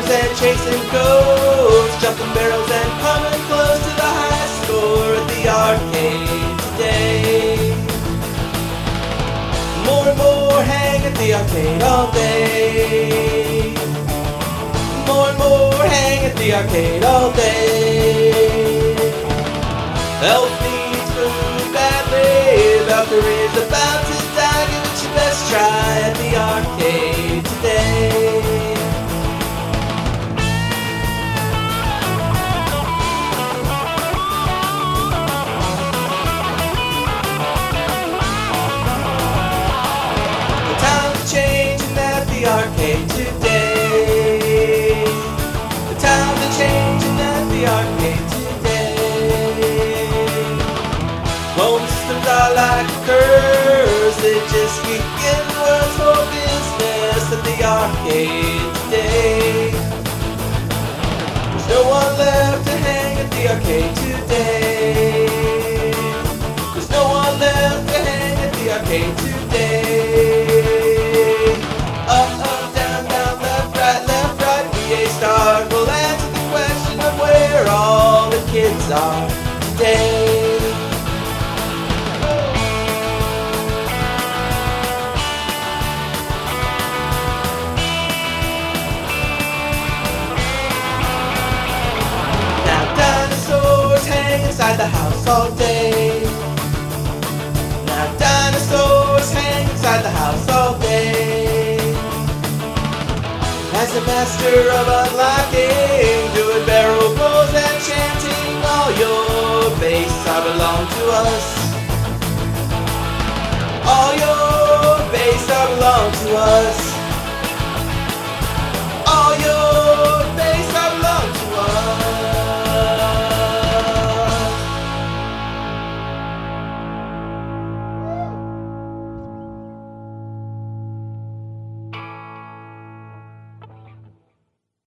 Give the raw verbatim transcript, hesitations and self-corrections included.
hammers and chasing ghosts, jumping barrels and coming close to the high score at the arcade today. More and more hang at the arcade all day. More and more hang at the arcade all day. Elf needs food badly, Valkyrie's about to die, give it your best try at the arcade today. The times are changing at the arcade today. The times are changing at the arcade today. Home systems are like a curse, they just keep getting worse for business at the arcade today. There's no one left to hang at the arcade today. There's no one left to hang at the arcade today. Up, up, down, down, left, right, left, right, V A stars will answer the question of where all the kids are today. Inside the house all day. Now dinosaurs hang inside the house all day. As the master of unlocking, doing barrel rolls and chanting, all your base are belong to us. All your base are belong to us.